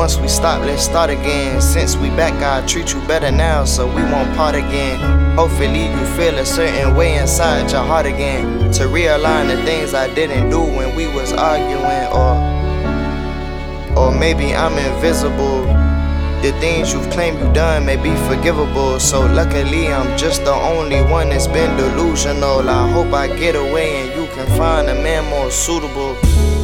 once we stop, let's start again. Since we back, I'll treat you better now, so we won't part again. Hopefully you feel a certain way inside your heart again, to realign the things I didn't do when we was arguing. Or maybe I'm invisible. The things you've claimed you done may be forgivable, so luckily I'm just the only one that's been delusional. I hope I get away and you can find a man more suitable.